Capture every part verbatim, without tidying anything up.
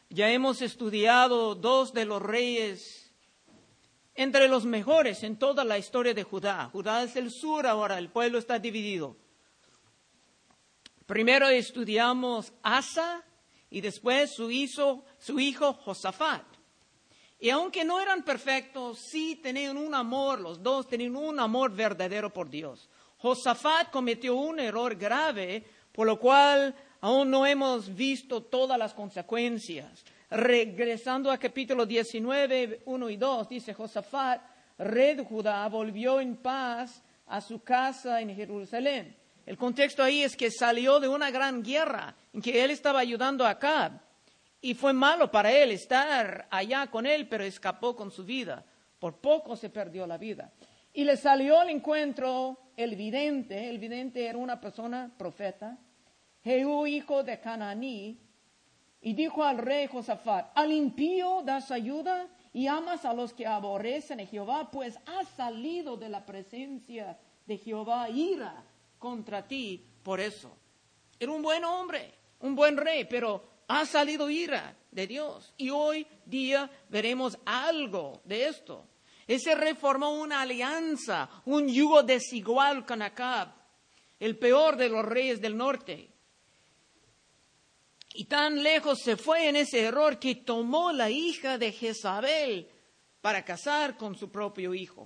Ya hemos estudiado dos de los reyes entre los mejores en toda la historia de Judá. Judá es el sur ahora, el pueblo está dividido. Primero estudiamos Asa y después su hijo, su hijo Josafat. Y aunque no eran perfectos, sí tenían un amor, los dos tenían un amor verdadero por Dios. Josafat cometió un error grave, por lo cual aún no hemos visto todas las consecuencias. Regresando a capítulo diecinueve, uno y dos, dice Josafat, rey de Judá, volvió en paz a su casa en Jerusalén. El contexto ahí es que salió de una gran guerra en que él estaba ayudando a Acab. Y fue malo para él estar allá con él, pero escapó con su vida. Por poco se perdió la vida. Y le salió al encuentro el vidente. El vidente era una persona profeta. Jehú, hijo de Cananí. Y dijo al rey Josafat, al impío das ayuda y amas a los que aborrecen a Jehová, pues has salido de la presencia de Jehová ira contra ti por eso. Era un buen hombre, un buen rey, pero ha salido ira de Dios. Y hoy día veremos algo de esto. Ese rey formó una alianza, un yugo desigual con Acab, el peor de los reyes del norte. Y tan lejos se fue en ese error que tomó la hija de Jezabel para casar con su propio hijo.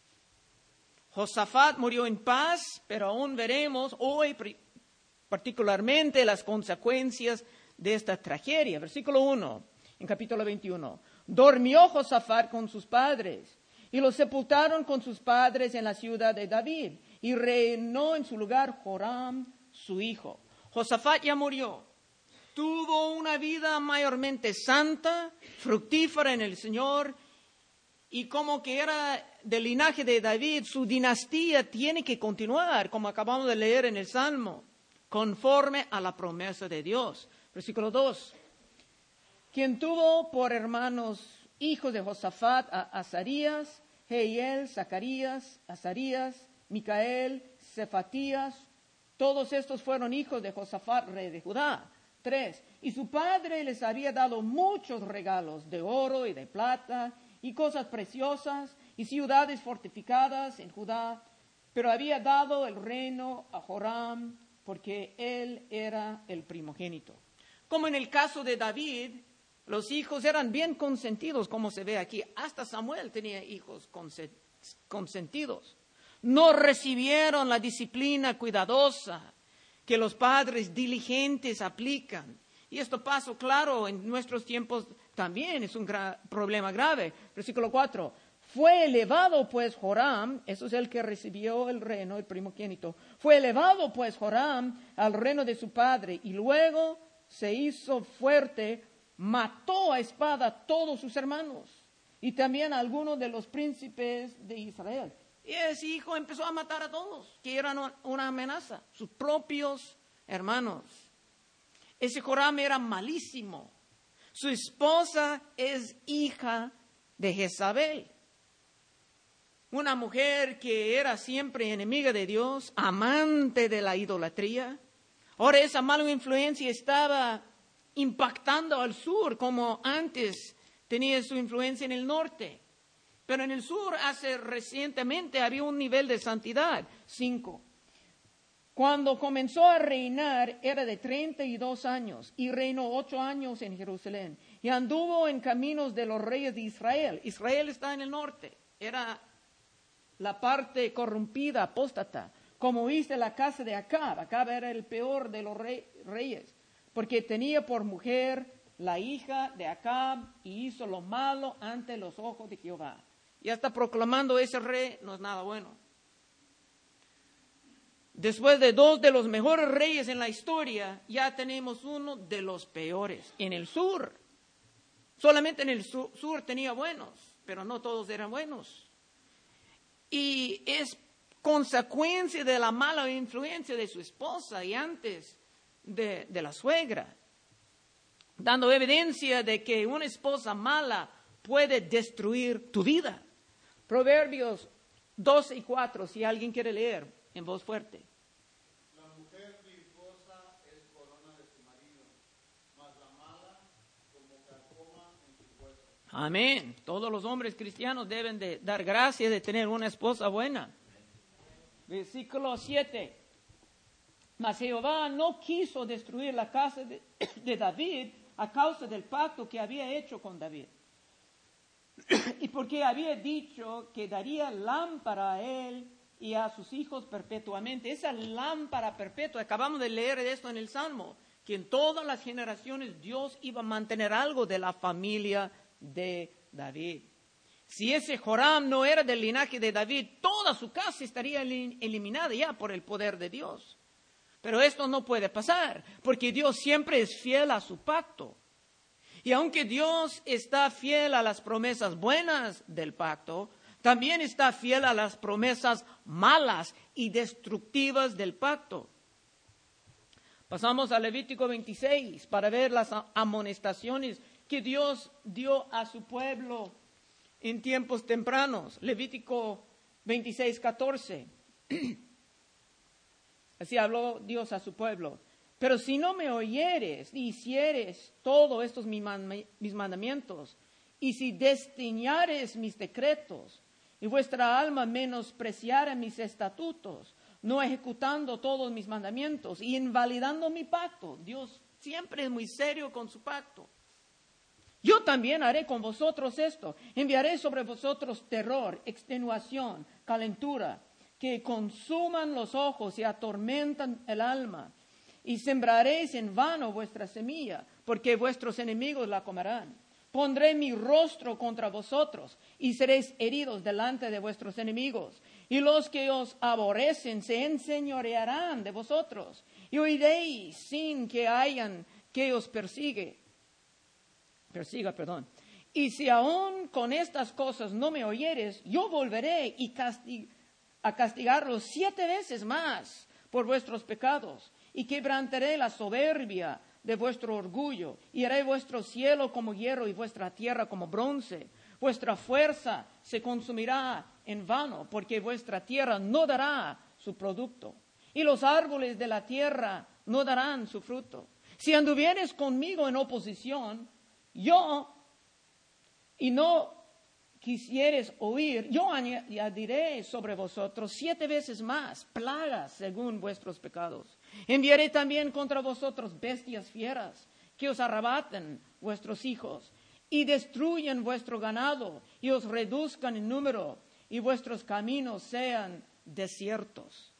Josafat murió en paz, pero aún veremos hoy particularmente las consecuencias de esta tragedia. Versículo uno, en capítulo veintiuno. Dormió Josafat con sus padres y los sepultaron con sus padres en la ciudad de David y reinó en su lugar Joram, su hijo. Josafat ya murió. Tuvo una vida mayormente santa, fructífera en el Señor, y como que era del linaje de David, su dinastía tiene que continuar, como acabamos de leer en el Salmo, conforme a la promesa de Dios. Versículo dos. Quien tuvo por hermanos hijos de Josafat a Azarías, Jehiel, Zacarías, Azarías, Micael, Cefatías, todos estos fueron hijos de Josafat, rey de Judá. Tres, y su padre les había dado muchos regalos de oro y de plata y cosas preciosas y ciudades fortificadas en Judá, pero había dado el reino a Joram porque él era el primogénito. Como en el caso de David, los hijos eran bien consentidos, como se ve aquí. Hasta Samuel tenía hijos consentidos. No recibieron la disciplina cuidadosa que los padres diligentes aplican. Y esto pasó, claro, en nuestros tiempos también es un gra- problema grave. Versículo cuatro. Fue elevado pues Joram, eso es el que recibió el reino, el primogénito. Fue elevado pues Joram al reino de su padre y luego se hizo fuerte, mató a espada a todos sus hermanos y también a algunos de los príncipes de Israel. Y ese hijo empezó a matar a todos, que eran una amenaza, sus propios hermanos. Ese Joram era malísimo. Su esposa es hija de Jezabel, una mujer que era siempre enemiga de Dios, amante de la idolatría. Ahora esa mala influencia estaba impactando al sur, como antes tenía su influencia en el norte. Pero en el sur, hace recientemente, había un nivel de santidad. Cinco. Cuando comenzó a reinar, era de treinta y dos años, y reinó ocho años en Jerusalén. Y anduvo en caminos de los reyes de Israel. Israel está en el norte. Era la parte corrompida, apóstata. Como hice la casa de Acab. Acab era el peor de los rey, reyes, porque tenía por mujer la hija de Acab y hizo lo malo ante los ojos de Jehová. Ya está proclamando ese rey, no es nada bueno. Después de dos de los mejores reyes en la historia, ya tenemos uno de los peores en el sur. Solamente en el sur, sur tenía buenos, pero no todos eran buenos. Y es consecuencia de la mala influencia de su esposa y antes de, de la suegra, dando evidencia de que una esposa mala puede destruir tu vida. Proverbios doce y cuatro, si alguien quiere leer en voz fuerte. La mujer virtuosa es corona de su marido, mas la mala como Amén. Todos los hombres cristianos deben de dar gracias de tener una esposa buena. Versículo siete. Mas Jehová no quiso destruir la casa de, de David a causa del pacto que había hecho con David. Y porque había dicho que daría lámpara a él y a sus hijos perpetuamente. Esa lámpara perpetua, acabamos de leer esto en el Salmo, que en todas las generaciones Dios iba a mantener algo de la familia de David. Si ese Joram no era del linaje de David, toda su casa estaría eliminada ya por el poder de Dios. Pero esto no puede pasar, porque Dios siempre es fiel a su pacto. Y aunque Dios está fiel a las promesas buenas del pacto, también está fiel a las promesas malas y destructivas del pacto. Pasamos a Levítico veintiséis para ver las amonestaciones que Dios dio a su pueblo en tiempos tempranos. Levítico veintiséis, catorce. Así habló Dios a su pueblo. Pero si no me oyeres y hicieres todos estos mis mandamientos, y si desdeñares mis decretos, y vuestra alma menospreciare mis estatutos, no ejecutando todos mis mandamientos y invalidando mi pacto. Dios siempre es muy serio con su pacto. Yo también haré con vosotros esto. Enviaré sobre vosotros terror, extenuación, calentura, que consuman los ojos y atormentan el alma. Y sembraréis en vano vuestra semilla, porque vuestros enemigos la comerán. Pondré mi rostro contra vosotros, y seréis heridos delante de vuestros enemigos. Y los que os aborrecen se enseñorearán de vosotros, y oiréis sin que hayan que os persigue. Persiga, perdón. Y si aún con estas cosas no me oyeres, yo volveré y castig- a castigarlos siete veces más por vuestros pecados, y quebrantaré la soberbia de vuestro orgullo, y haré vuestro cielo como hierro y vuestra tierra como bronce. Vuestra fuerza se consumirá en vano, porque vuestra tierra no dará su producto, y los árboles de la tierra no darán su fruto. Si anduvieres conmigo en oposición, yo, y no quisieres oír, yo añadiré sobre vosotros siete veces más plagas según vuestros pecados. Enviaré también contra vosotros bestias fieras que os arrebaten vuestros hijos y destruyan vuestro ganado y os reduzcan en número y vuestros caminos sean desiertos.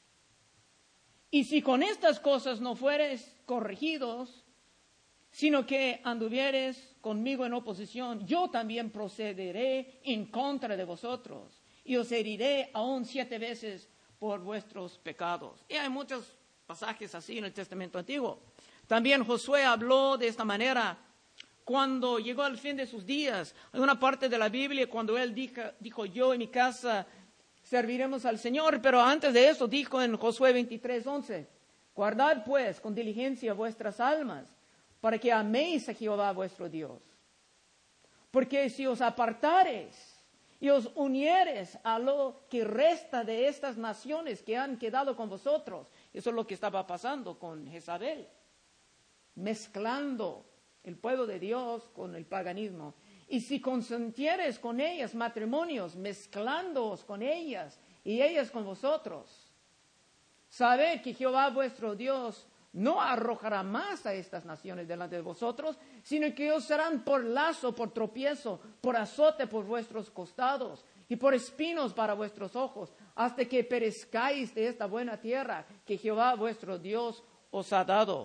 Y si con estas cosas no fueres corregidos, sino que anduvieres conmigo en oposición, yo también procederé en contra de vosotros y os heriré aún siete veces por vuestros pecados. Y hay muchos pasajes así en el Testamento Antiguo. También Josué habló de esta manera cuando llegó al fin de sus días. Hay una parte de la Biblia cuando él dijo, dijo yo y mi casa serviremos al Señor, pero antes de eso dijo en Josué veintitrés, once, guardad pues con diligencia vuestras almas, para que améis a Jehová vuestro Dios. Porque si os apartares y os unieres a lo que resta de estas naciones que han quedado con vosotros, eso es lo que estaba pasando con Jezabel, mezclando el pueblo de Dios con el paganismo. Y si consintieres con ellas matrimonios, mezclándoos con ellas y ellas con vosotros, sabed que Jehová vuestro Dios no arrojará más a estas naciones delante de vosotros, sino que os serán por lazo, por tropiezo, por azote por vuestros costados y por espinos para vuestros ojos, hasta que perezcáis de esta buena tierra que Jehová vuestro Dios os ha dado.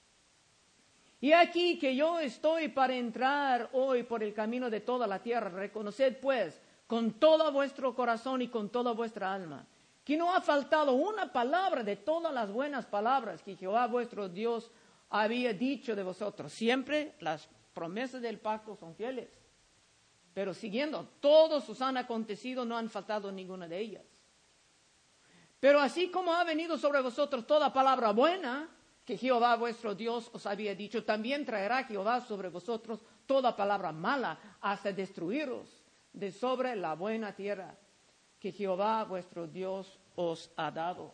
Y aquí que yo estoy para entrar hoy por el camino de toda la tierra. Reconoced pues con todo vuestro corazón y con toda vuestra alma que no ha faltado una palabra de todas las buenas palabras que Jehová vuestro Dios había dicho de vosotros. Siempre las promesas del pacto son fieles, pero siguiendo, todos os han acontecido, no han faltado ninguna de ellas. Pero así como ha venido sobre vosotros toda palabra buena que Jehová vuestro Dios os había dicho, también traerá Jehová sobre vosotros toda palabra mala hasta destruiros de sobre la buena tierra que Jehová vuestro Dios os ha dado.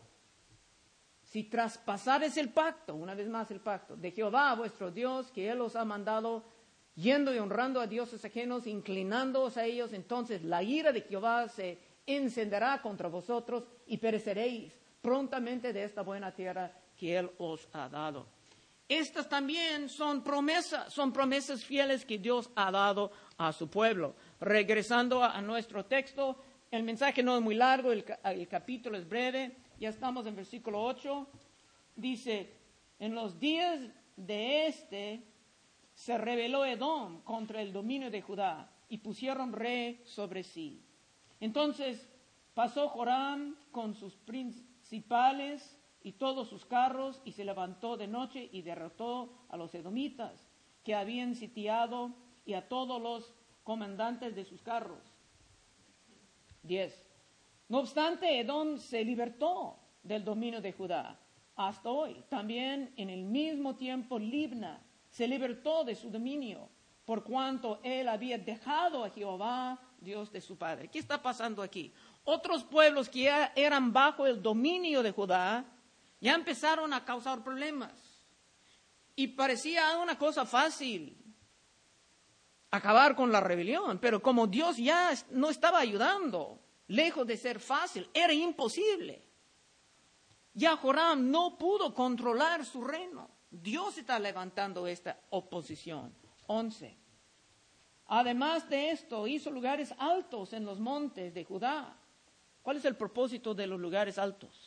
Si traspasares el pacto, una vez más el pacto, de Jehová vuestro Dios, que Él os ha mandado yendo y honrando a dioses ajenos, inclinándoos a ellos, entonces la ira de Jehová se encenderá contra vosotros y pereceréis prontamente de esta buena tierra que Él os ha dado. Estas también son promesas, son promesas fieles que Dios ha dado a su pueblo. Regresando a, a nuestro texto, el mensaje no es muy largo, el, el capítulo es breve, ya estamos en versículo ocho, dice, en los días de este se rebeló Edom contra el dominio de Judá y pusieron rey sobre sí. Entonces pasó Joram con sus principales y todos sus carros, y se levantó de noche y derrotó a los edomitas que habían sitiado y a todos los comandantes de sus carros. diez. No obstante, Edom se libertó del dominio de Judá hasta hoy. También en el mismo tiempo Libna se libertó de su dominio, por cuanto él había dejado a Jehová, Dios de su padre. ¿Qué está pasando aquí? Otros pueblos que ya eran bajo el dominio de Judá ya empezaron a causar problemas. Y parecía una cosa fácil acabar con la rebelión, pero como Dios ya no estaba ayudando, lejos de ser fácil, era imposible. Ya Joram no pudo controlar su reino. Dios está levantando esta oposición. once. Además de esto, hizo lugares altos en los montes de Judá. ¿Cuál es el propósito de los lugares altos?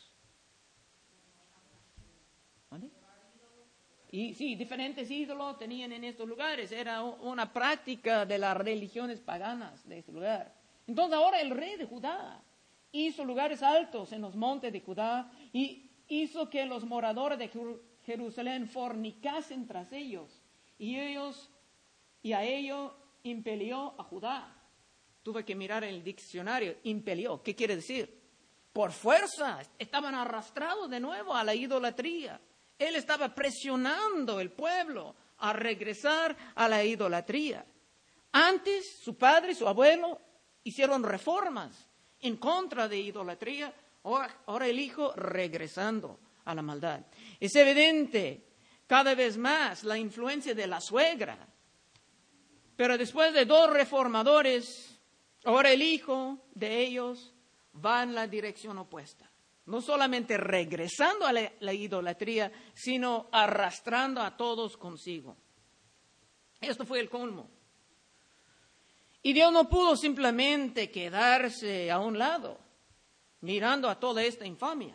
¿Vale? Y sí, diferentes ídolos tenían en estos lugares. Era una práctica de las religiones paganas de este lugar. Entonces ahora el rey de Judá hizo lugares altos en los montes de Judá y hizo que los moradores de Jerusalén fornicasen tras ellos. Y ellos, y a ello impelió a Judá. Tuve que mirar en el diccionario, impelió, ¿qué quiere decir? Por fuerza, estaban arrastrados de nuevo a la idolatría. Él estaba presionando al pueblo a regresar a la idolatría. Antes, su padre y su abuelo hicieron reformas en contra de idolatría. Ahora, ahora el hijo regresando a la maldad. Es evidente cada vez más la influencia de la suegra. Pero después de dos reformadores, ahora el hijo de ellos va en la dirección opuesta. No solamente regresando a la, la idolatría, sino arrastrando a todos consigo. Esto fue el colmo. Y Dios no pudo simplemente quedarse a un lado, mirando a toda esta infamia.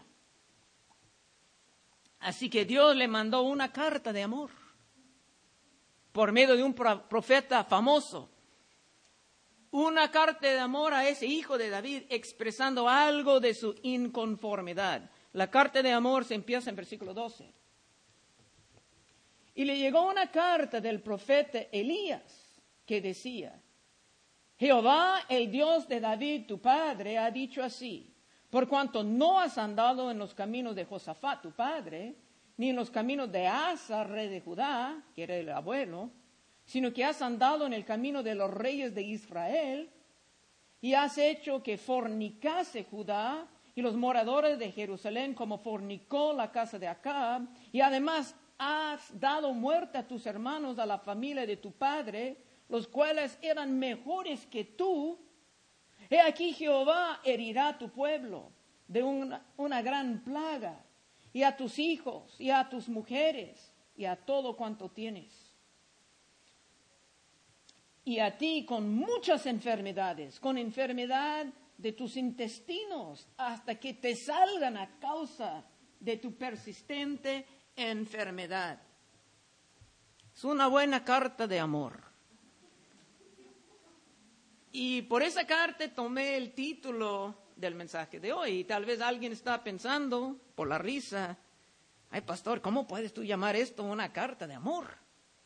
Así que Dios le mandó una carta de amor, por medio de un profeta famoso. Una carta de amor a ese hijo de David, expresando algo de su inconformidad. La carta de amor se empieza en versículo doce. Y le llegó una carta del profeta Elías, que decía, Jehová, el Dios de David, tu padre, ha dicho así, por cuanto no has andado en los caminos de Josafat, tu padre, ni en los caminos de Asa, rey de Judá, que era el abuelo, sino que has andado en el camino de los reyes de Israel, y has hecho que fornicase Judá y los moradores de Jerusalén como fornicó la casa de Acab, y además has dado muerte a tus hermanos, a la familia de tu padre, los cuales eran mejores que tú. He aquí Jehová herirá a tu pueblo de una, una gran plaga, y a tus hijos, y a tus mujeres, y a todo cuanto tienes. Y a ti con muchas enfermedades, con enfermedad de tus intestinos, hasta que te salgan a causa de tu persistente enfermedad. Es una buena carta de amor. Y por esa carta tomé el título del mensaje de hoy. Y tal vez alguien está pensando, por la risa, ay pastor, ¿cómo puedes tú llamar esto una carta de amor?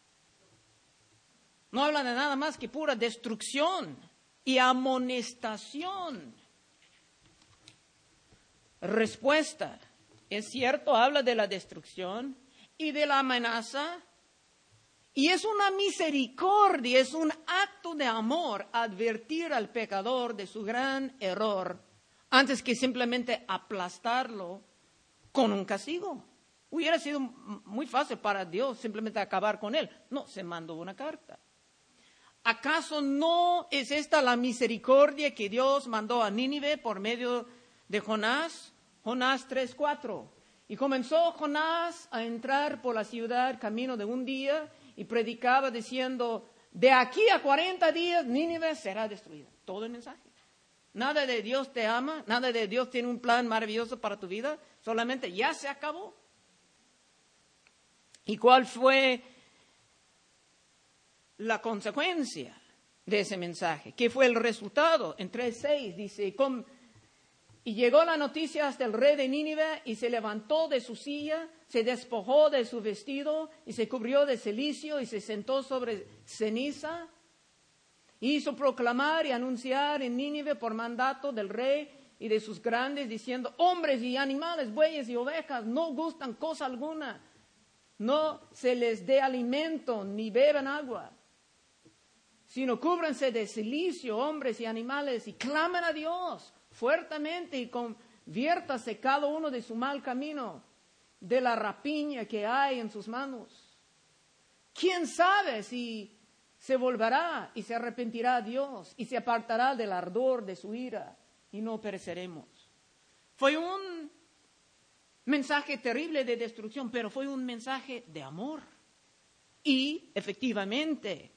No habla de nada más que pura destrucción y amonestación. Respuesta. Es cierto, habla de la destrucción y de la amenaza. Y es una misericordia, es un acto de amor advertir al pecador de su gran error antes que simplemente aplastarlo con un castigo. Hubiera sido muy fácil para Dios simplemente acabar con él. No, se mandó una carta. ¿Acaso no es esta la misericordia que Dios mandó a Nínive por medio de Jonás? Jonás tres cuatro. Y comenzó Jonás a entrar por la ciudad camino de un día y predicaba diciendo, de aquí a cuarenta días Nínive será destruida. Todo el mensaje. Nada de Dios te ama, nada de Dios tiene un plan maravilloso para tu vida, solamente ya se acabó. ¿Y cuál fue la consecuencia de ese mensaje? ¿Qué fue el resultado? En tres seis dice, con, y llegó la noticia hasta el rey de Nínive y se levantó de su silla, se despojó de su vestido y se cubrió de cilicio y se sentó sobre ceniza. Hizo proclamar y anunciar en Nínive por mandato del rey y de sus grandes, diciendo, hombres y animales, bueyes y ovejas, no gustan cosa alguna, no se les dé alimento ni beban agua, sino cúbranse de cilicio, hombres y animales, y clamen a Dios fuertemente y conviértase cada uno de su mal camino, de la rapiña que hay en sus manos. ¿Quién sabe si se volverá y se arrepentirá a Dios y se apartará del ardor de su ira y no pereceremos? Fue un mensaje terrible de destrucción, pero fue un mensaje de amor. Y efectivamente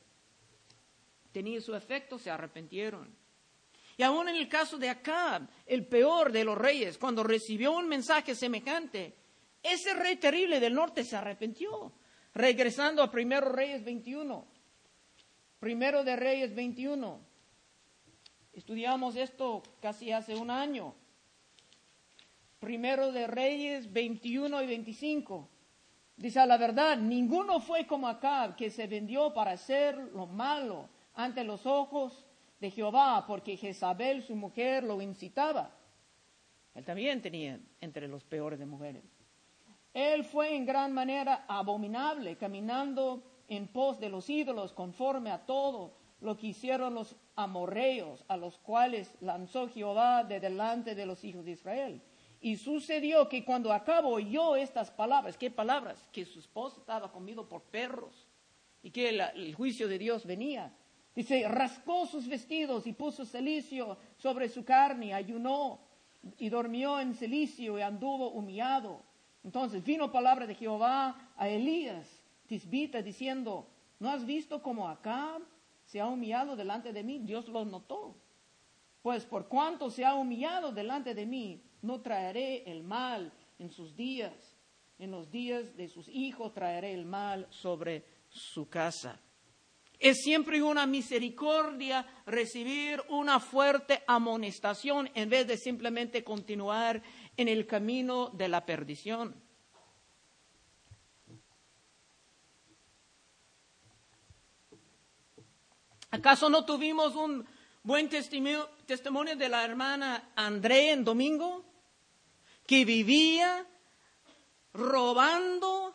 tenía su efecto, se arrepintieron. Y aún en el caso de Acab, el peor de los reyes, cuando recibió un mensaje semejante, ese rey terrible del norte se arrepintió. Regresando a Primero Reyes veintiuno. Primero de Reyes veintiuno. Estudiamos esto casi hace un año. Primero de Reyes veintiuno y veinticinco. Dice, a la verdad, ninguno fue como Acab, que se vendió para hacer lo malo ante los ojos de Jehová, porque Jezabel, su mujer, lo incitaba. Él también tenía entre los peores de mujeres. Él fue en gran manera abominable, caminando en pos de los ídolos, conforme a todo lo que hicieron los amorreos, a los cuales lanzó Jehová de delante de los hijos de Israel. Y sucedió que cuando Acab oyó estas palabras, ¿qué palabras? Que su esposo estaba comido por perros y que el, el juicio de Dios venía. Dice, rascó sus vestidos y puso cilicio sobre su carne, y ayunó y durmió en cilicio y anduvo humillado. Entonces vino palabra de Jehová a Elías Tisbita diciendo, ¿no has visto cómo Acab se ha humillado delante de mí? Dios lo notó. Pues por cuanto se ha humillado delante de mí, no traeré el mal en sus días. En los días de sus hijos traeré el mal sobre su casa. Es siempre una misericordia recibir una fuerte amonestación en vez de simplemente continuar en el camino de la perdición. ¿Acaso no tuvimos un buen testimonio, testimonio de la hermana Andrea en domingo? Que vivía robando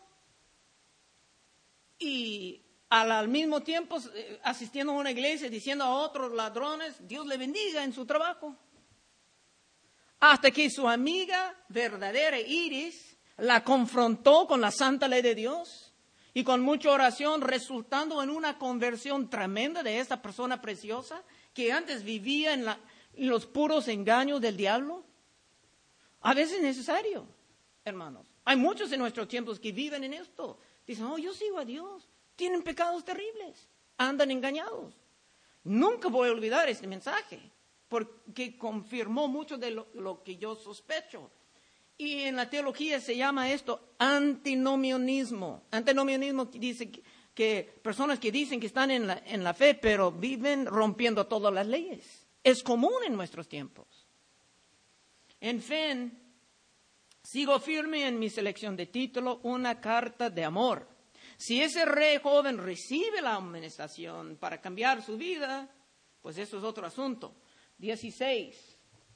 y al, al mismo tiempo asistiendo a una iglesia diciendo a otros ladrones, Dios le bendiga en su trabajo. Hasta que su amiga verdadera Iris la confrontó con la santa ley de Dios y con mucha oración, resultando en una conversión tremenda de esta persona preciosa que antes vivía en, la, en los puros engaños del diablo. A veces es necesario, hermanos. Hay muchos en nuestros tiempos que viven en esto. Dicen, oh, yo sigo a Dios. Tienen pecados terribles. Andan engañados. Nunca voy a olvidar este mensaje, porque confirmó mucho de lo, lo que yo sospecho. Y en la teología se llama esto antinomianismo. Antinomianismo dice que, que personas que dicen que están en la, en la fe, pero viven rompiendo todas las leyes. Es común en nuestros tiempos. En fin, sigo firme en mi selección de título, una carta de amor. Si ese rey joven recibe la amonestación para cambiar su vida, pues eso es otro asunto. dieciséis.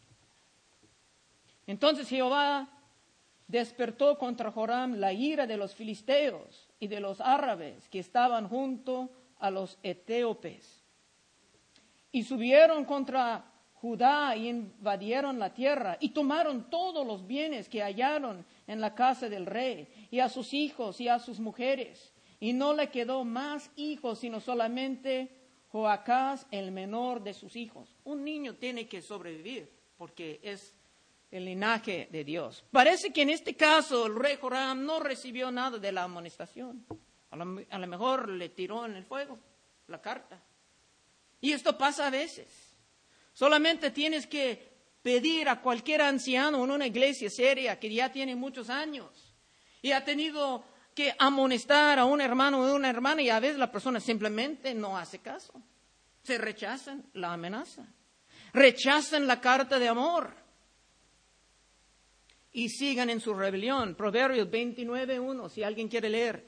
Entonces Jehová despertó contra Joram la ira de los filisteos y de los árabes que estaban junto a los etíopes. Y subieron contra Judá y invadieron la tierra y tomaron todos los bienes que hallaron en la casa del rey y a sus hijos y a sus mujeres. Y no le quedó más hijos, sino solamente Joacás, el menor de sus hijos. Un niño tiene que sobrevivir porque es el linaje de Dios. Parece que en este caso el rey Joram no recibió nada de la amonestación. A lo, a lo mejor le tiró en el fuego la carta. Y esto pasa a veces. Solamente tienes que pedir a cualquier anciano en una iglesia seria que ya tiene muchos años y ha tenido que amonestar a un hermano o una hermana, y a veces la persona simplemente no hace caso. Se rechazan la amenaza, rechazan la carta de amor y sigan en su rebelión. Proverbios veintinueve uno, si alguien quiere leer.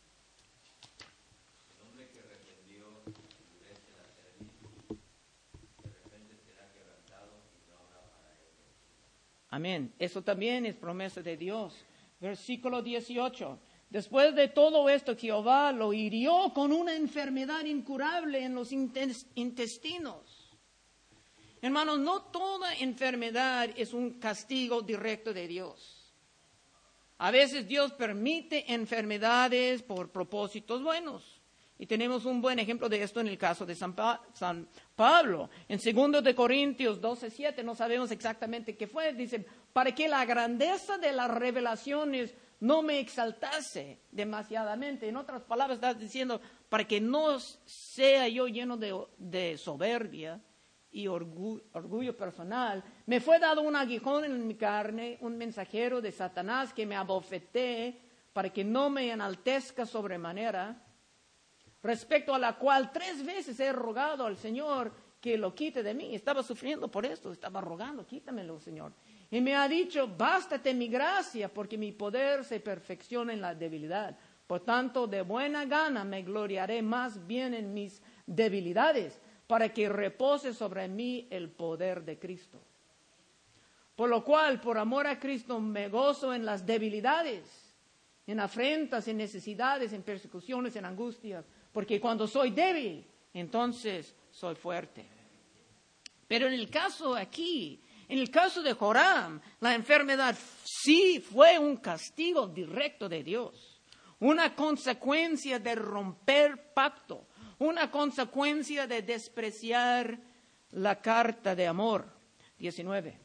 El hombre que reprendió endurece la cerviz, de repente será quebrantado y no habrá para él. Amén. Eso también es promesa de Dios. Versículo dieciocho. Después de todo esto, Jehová lo hirió con una enfermedad incurable en los intestinos. Hermanos, no toda enfermedad es un castigo directo de Dios. A veces Dios permite enfermedades por propósitos buenos. Y tenemos un buen ejemplo de esto en el caso de San, pa- San Pablo. En segundo de Corintios doce siete, no sabemos exactamente qué fue. Dice, para que la grandeza de las revelaciones no me exaltase demasiadamente. En otras palabras, está diciendo, para que no sea yo lleno de, de soberbia y orgullo, orgullo personal, me fue dado un aguijón en mi carne, un mensajero de Satanás que me abofeté para que no me enaltezca sobremanera, respecto a la cual tres veces he rogado al Señor que lo quite de mí. Estaba sufriendo por esto, estaba rogando, quítamelo, Señor. Y me ha dicho, bástate mi gracia, porque mi poder se perfecciona en la debilidad. Por tanto, de buena gana me gloriaré más bien en mis debilidades, para que repose sobre mí el poder de Cristo. Por lo cual, por amor a Cristo, me gozo en las debilidades, en afrentas, en necesidades, en persecuciones, en angustias, porque cuando soy débil, entonces soy fuerte. Pero en el caso aquí, en el caso de Joram, la enfermedad sí fue un castigo directo de Dios, una consecuencia de romper pacto, una consecuencia de despreciar la carta de amor. diecinueve.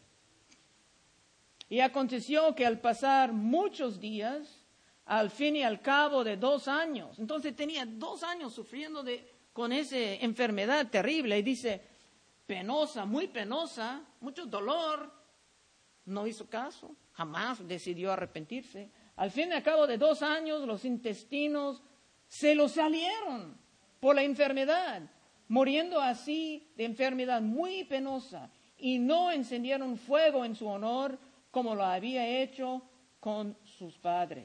Y aconteció que al pasar muchos días, al fin y al cabo de dos años, entonces tenía dos años sufriendo de, con esa enfermedad terrible, y dice, penosa, muy penosa, mucho dolor, no hizo caso, jamás decidió arrepentirse. Al fin y al cabo de dos años, los intestinos se lo salieron por la enfermedad, muriendo así de enfermedad muy penosa, y no encendieron fuego en su honor como lo había hecho con sus padres.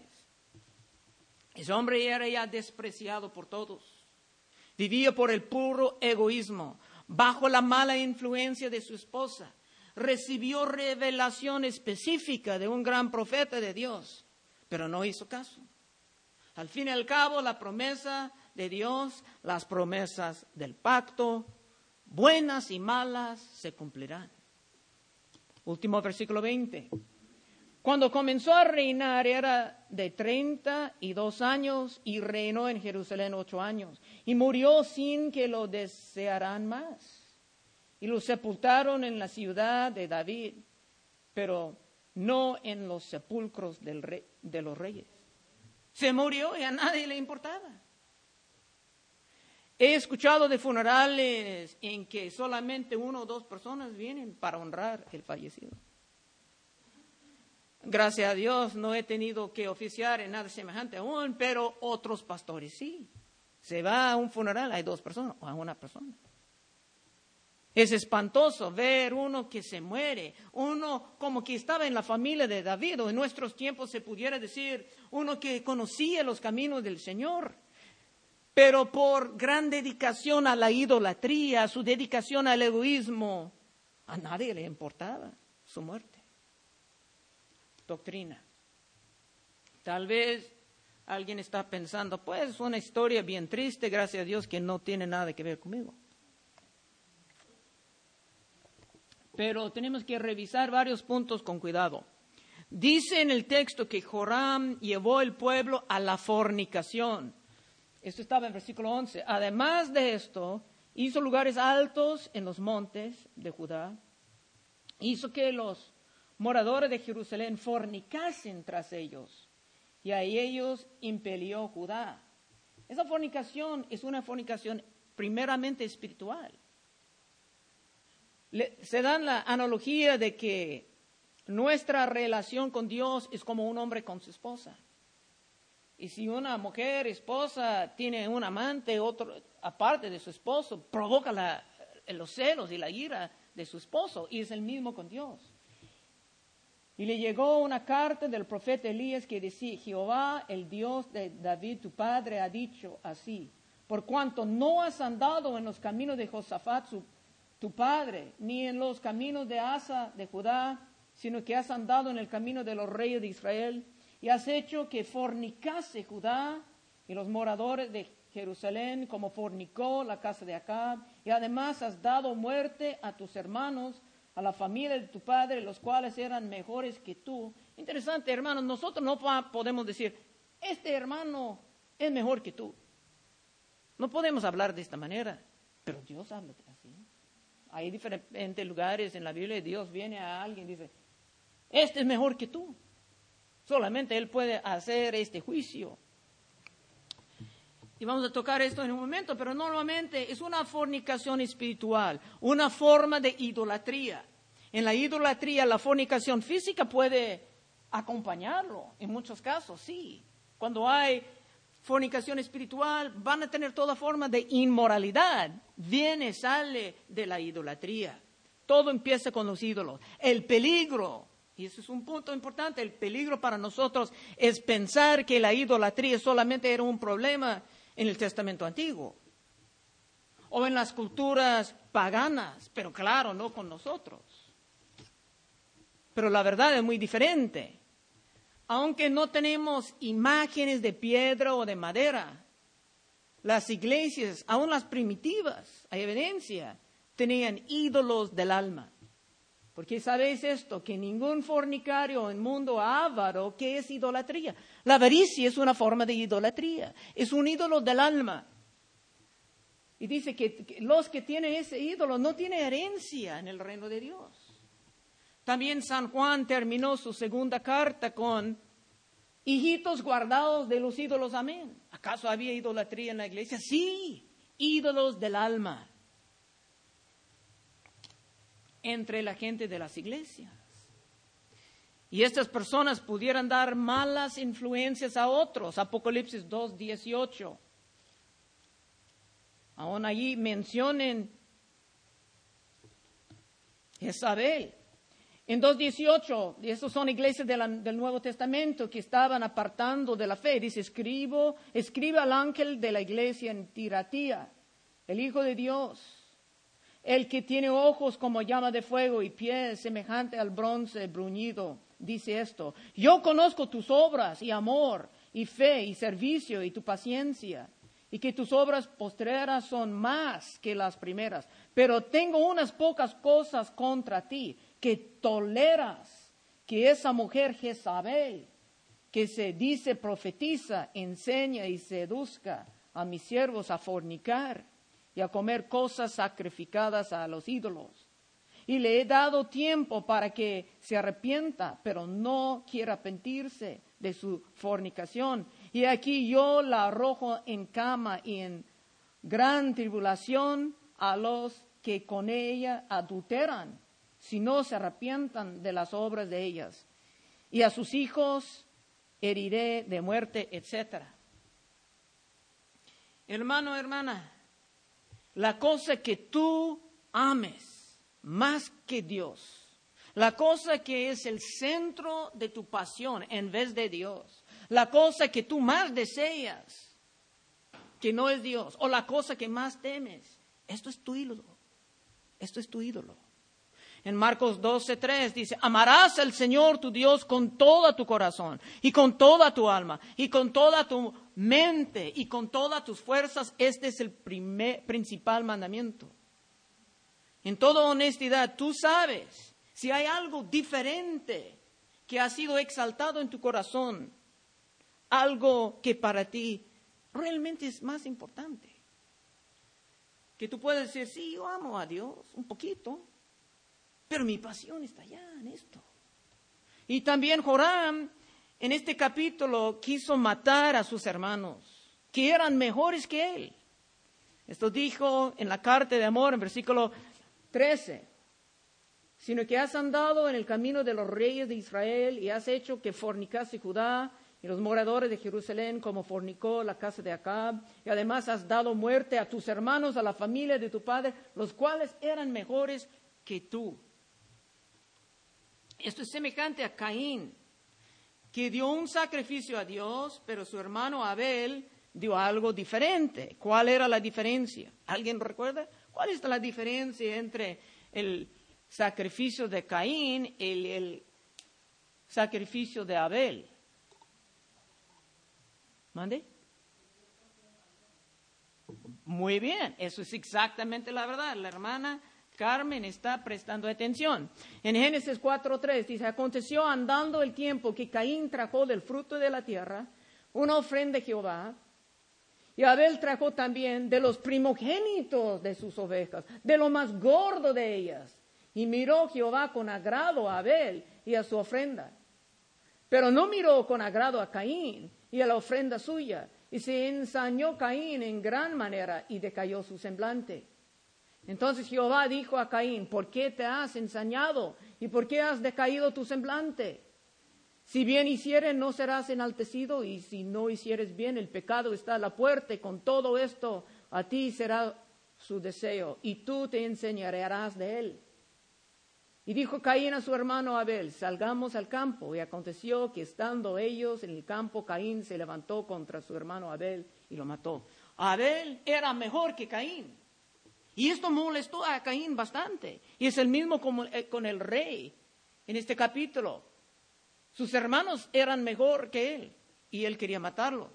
Ese hombre era ya despreciado por todos. Vivía por el puro egoísmo, bajo la mala influencia de su esposa. Recibió revelación específica de un gran profeta de Dios, pero no hizo caso. Al fin y al cabo, la promesa de Dios, las promesas del pacto, buenas y malas, se cumplirán. Último versículo veinte. Cuando comenzó a reinar era de treinta y dos años y reinó en Jerusalén ocho años. Y murió sin que lo desearan más. Y lo sepultaron en la ciudad de David, pero no en los sepulcros del rey, de los reyes. Se murió y a nadie le importaba. He escuchado de funerales en que solamente una o dos personas vienen para honrar el fallecido. Gracias a Dios no he tenido que oficiar en nada semejante aún, pero otros pastores sí. Se va a un funeral, hay dos personas o a una persona. Es espantoso ver uno que se muere, uno como que estaba en la familia de David, o en nuestros tiempos se pudiera decir, uno que conocía los caminos del Señor, pero por gran dedicación a la idolatría, su dedicación al egoísmo, a nadie le importaba su muerte. Doctrina. Tal vez alguien está pensando, pues es una historia bien triste, gracias a Dios que no tiene nada que ver conmigo. Pero tenemos que revisar varios puntos con cuidado. Dice en el texto que Joram llevó el pueblo a la fornicación. Esto estaba en versículo once. Además de esto, Hizo lugares altos en los montes de Judá. Hizo que los moradores de Jerusalén fornicasen tras ellos. Y a ellos impelió Judá. Esa fornicación es una fornicación primeramente espiritual. Le, se dan la analogía de que nuestra relación con Dios es como un hombre con su esposa. Y si una mujer, esposa, tiene un amante, otro, aparte de su esposo, provoca la, los celos y la ira de su esposo. Y es el mismo con Dios. Y le llegó una carta del profeta Elías que decía, Jehová, el Dios de David, tu padre, ha dicho así, por cuanto no has andado en los caminos de Josafat, su, tu padre, ni en los caminos de Asa, de Judá, sino que has andado en el camino de los reyes de Israel, y has hecho que fornicase Judá y los moradores de Jerusalén, como fornicó la casa de Acab, y además has dado muerte a tus hermanos, a la familia de tu padre, los cuales eran mejores que tú. Interesante, hermanos, nosotros no podemos decir, este hermano es mejor que tú. No podemos hablar de esta manera, pero Dios habla así. Hay diferentes lugares en la Biblia, Dios viene a alguien y dice, este es mejor que tú. Solamente Él puede hacer este juicio. Y vamos a tocar esto en un momento, pero normalmente es una fornicación espiritual, una forma de idolatría. En la idolatría, la fornicación física puede acompañarlo, en muchos casos, sí. Cuando hay fornicación espiritual, van a tener toda forma de inmoralidad. Viene, sale de la idolatría. Todo empieza con los ídolos. El peligro, y ese es un punto importante, el peligro para nosotros es pensar que la idolatría solamente era un problema en el Testamento Antiguo o en las culturas paganas, pero claro, no con nosotros. Pero la verdad es muy diferente. Aunque no tenemos imágenes de piedra o de madera, las iglesias, aún las primitivas, hay evidencia, tenían ídolos del alma. Porque sabéis esto, que ningún fornicario en mundo avaro, ¿qué es idolatría? La avaricia es una forma de idolatría, es un ídolo del alma. Y dice que, que los que tienen ese ídolo no tienen herencia en el reino de Dios. También San Juan terminó su segunda carta con hijitos guardados de los ídolos, amén. ¿Acaso había idolatría en la iglesia? Sí, ídolos del alma entre la gente de las iglesias. Y estas personas pudieran dar malas influencias a otros. Apocalipsis dos dieciocho. Aún allí mencionen Jezabel. En dos dieciocho, y esas son iglesias de la, del Nuevo Testamento que estaban apartando de la fe. Dice, escribo, escribe al ángel de la iglesia en Tiratía, el Hijo de Dios, el que tiene ojos como llama de fuego y pies semejante al bronce bruñido. Dice esto, yo conozco tus obras y amor y fe y servicio y tu paciencia, y que tus obras postreras son más que las primeras, pero tengo unas pocas cosas contra ti, que toleras que esa mujer Jezabel, que se dice profetiza, enseña y seduzca a mis siervos a fornicar y a comer cosas sacrificadas a los ídolos. Y le he dado tiempo para que se arrepienta, pero no quiere arrepentirse de su fornicación. Y aquí yo la arrojo en cama y en gran tribulación a los que con ella adulteran, si no se arrepientan de las obras de ellas. Y a sus hijos heriré de muerte, etcétera. Hermano, hermana, la cosa que tú ames más que Dios, la cosa que es el centro de tu pasión en vez de Dios, la cosa que tú más deseas, que no es Dios, o la cosa que más temes, esto es tu ídolo, esto es tu ídolo. En Marcos doce tres dice, amarás al Señor tu Dios con todo tu corazón y con toda tu alma y con toda tu mente y con todas tus fuerzas. Este es el primer, principal mandamiento. En toda honestidad, tú sabes si hay algo diferente que ha sido exaltado en tu corazón, algo que para ti realmente es más importante. que tú puedes decir, sí, yo amo a Dios un poquito, pero mi pasión está allá en esto. Y también Joram, en este capítulo, quiso matar a sus hermanos, que eran mejores que él. Esto dijo en la carta de amor, en versículo trece. Sino que has andado en el camino de los reyes de Israel y has hecho que fornicase Judá y los moradores de Jerusalén como fornicó la casa de Acab. Y además has dado muerte a tus hermanos, a la familia de tu padre, los cuales eran mejores que tú. Esto es semejante a Caín, que dio un sacrificio a Dios, pero su hermano Abel dio algo diferente. ¿Cuál era la diferencia? ¿Alguien recuerda? ¿Cuál es la diferencia entre el sacrificio de Caín y el sacrificio de Abel? ¿Mande? Muy bien, eso es exactamente la verdad. La hermana Carmen está prestando atención. En Génesis cuatro tres dice, aconteció andando el tiempo que Caín trajo del fruto de la tierra una ofrenda a Jehová, y Abel trajo también de los primogénitos de sus ovejas, de lo más gordo de ellas. Y miró Jehová con agrado a Abel y a su ofrenda. Pero no miró con agrado a Caín y a la ofrenda suya. Y se ensañó Caín en gran manera y decayó su semblante. Entonces Jehová dijo a Caín, ¿por qué te has ensañado? ¿Y por qué has decaído tu semblante? Si bien hicieres, no serás enaltecido, y si no hicieres bien, el pecado está a la puerta, y con todo esto a ti será su deseo, y tú te enseñarás de él. Y dijo Caín a su hermano Abel, salgamos al campo. Y aconteció que estando ellos en el campo, Caín se levantó contra su hermano Abel y lo mató. Abel era mejor que Caín. Y esto molestó a Caín bastante. Y es el mismo con, eh, con el rey en este capítulo. Sus hermanos eran mejor que él y él quería matarlos.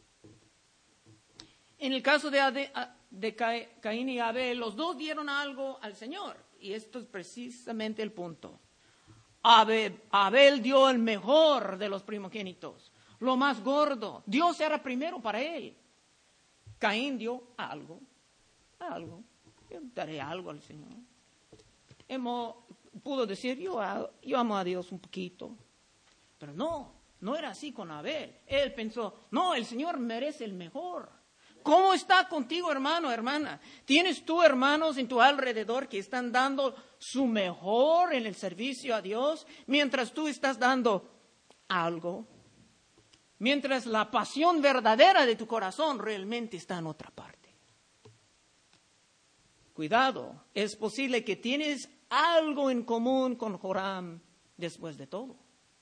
En el caso de, Ade, de Caín y Abel, los dos dieron algo al Señor. Y esto es precisamente el punto. Abel, Abel dio el mejor de los primogénitos, lo más gordo. Dios era primero para él. Caín dio algo, algo. Yo daré algo al Señor. Hemos, pudo decir, yo, yo amo a Dios un poquito. Pero no, no era así con Abel. Él pensó, no, el Señor merece el mejor. ¿Cómo está contigo, hermano, hermana? ¿Tienes tú hermanos en tu alrededor que están dando su mejor en el servicio a Dios, mientras tú estás dando algo? Mientras la pasión verdadera de tu corazón realmente está en otra parte. Cuidado, es posible que tienes algo en común con Joram después de todo.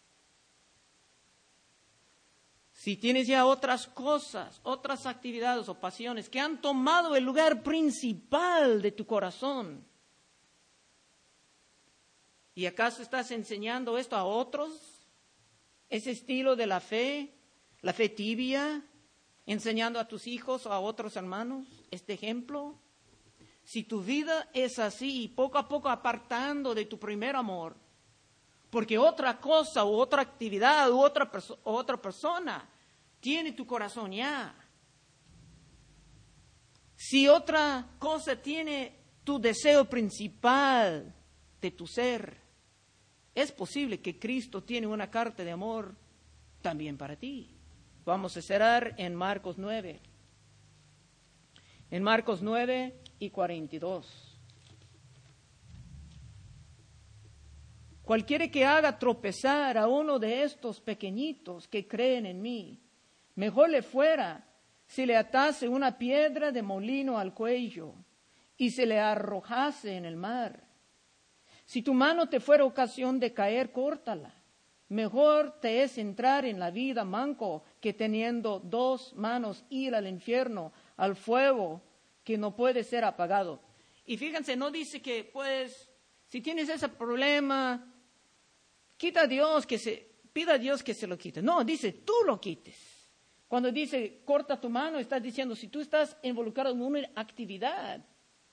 Si tienes ya otras cosas, otras actividades o pasiones que han tomado el lugar principal de tu corazón, ¿y acaso estás enseñando esto a otros? Ese estilo de la fe, la fe tibia, enseñando a tus hijos o a otros hermanos, este ejemplo. Si tu vida es así, poco a poco apartando de tu primer amor, porque otra cosa u otra actividad u otra, perso- u otra persona tiene tu corazón ya. Si otra cosa tiene tu deseo principal de tu ser, es posible que Cristo tiene una carta de amor también para ti. Vamos a cerrar en Marcos nueve. En Marcos nueve y cuarenta y dos. Cualquiera que haga tropezar a uno de estos pequeñitos que creen en mí, mejor le fuera si le atase una piedra de molino al cuello y se le arrojase en el mar. Si tu mano te fuera ocasión de caer, córtala. Mejor te es entrar en la vida manco que teniendo dos manos ir al infierno, al fuego que no puede ser apagado. Y fíjense, no dice que pues, si tienes ese problema, quita a Dios que se, pida a Dios que se lo quite. No, dice, tú lo quites. Cuando dice, corta tu mano, estás diciendo, si tú estás involucrado en una actividad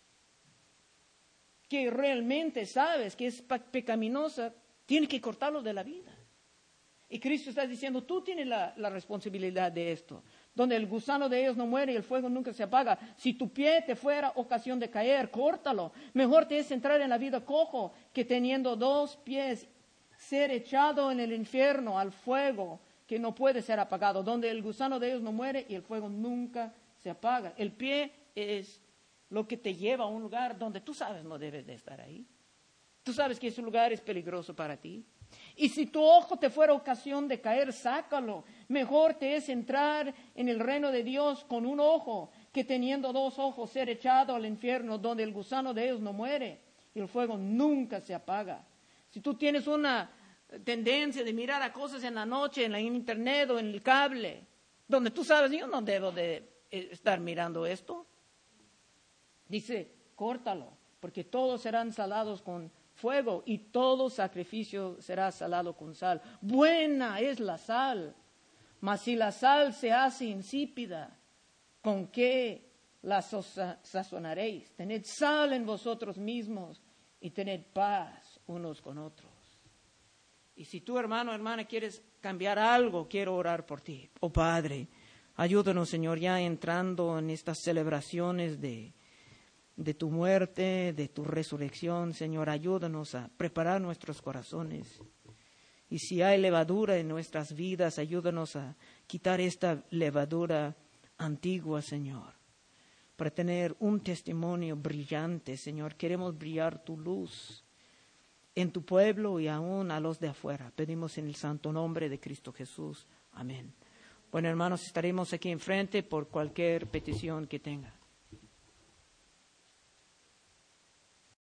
que realmente sabes que es pecaminosa, tienes que cortarlo de la vida. Y Cristo está diciendo, tú tienes la, la responsabilidad de esto. donde el gusano de ellos no muere y el fuego nunca se apaga. Si tu pie te fuera ocasión de caer, córtalo. Mejor te es entrar en la vida cojo que teniendo dos pies ser echado en el infierno al fuego que no puede ser apagado, donde el gusano de ellos no muere y el fuego nunca se apaga. El pie es lo que te lleva a un lugar donde tú sabes no debes de estar ahí. Tú sabes que ese lugar es peligroso para ti. Y si tu ojo te fuera ocasión de caer, sácalo. Mejor te es entrar en el reino de Dios con un ojo que teniendo dos ojos ser echado al infierno donde el gusano de ellos no muere y el fuego nunca se apaga. Si tú tienes una tendencia de mirar a cosas en la noche, en la internet o en el cable, donde tú sabes, yo no debo de estar mirando esto, dice, córtalo, porque todos serán salados con fuego y todo sacrificio será salado con sal. Buena es la sal, mas si la sal se hace insípida, ¿con qué la sazonaréis? Tened sal en vosotros mismos y tened paz unos con otros. Y si tú, hermano, hermana, quieres cambiar algo, quiero orar por ti. Oh Padre, ayúdanos, Señor, ya entrando en estas celebraciones de de tu muerte, de tu resurrección, Señor, ayúdanos a preparar nuestros corazones. Y si hay levadura en nuestras vidas, ayúdanos a quitar esta levadura antigua, Señor, para tener un testimonio brillante, Señor. Queremos brillar tu luz en tu pueblo y aún a los de afuera. Pedimos en el santo nombre de Cristo Jesús. Amén. Bueno, hermanos, estaremos aquí enfrente por cualquier petición que tenga.